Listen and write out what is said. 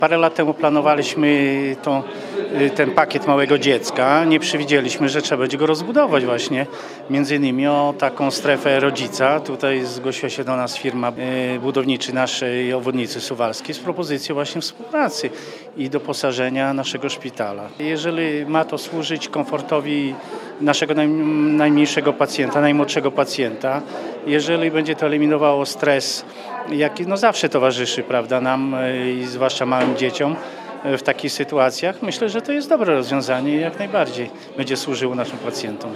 Parę lat temu planowaliśmy ten pakiet małego dziecka. Nie przewidzieliśmy, że trzeba będzie go rozbudować właśnie. Między innymi o taką strefę rodzica. Tutaj zgłosiła się do nas firma budowniczy naszej obwodnicy suwalskiej z propozycją właśnie współpracy i doposażenia naszego szpitala. Jeżeli ma to służyć komfortowi naszego najmniejszego pacjenta, najmłodszego pacjenta, jeżeli będzie to eliminowało stres, jaki zawsze towarzyszy, prawda, nam i zwłaszcza małym dzieciom w takich sytuacjach, myślę, że to jest dobre rozwiązanie i jak najbardziej będzie służyło naszym pacjentom.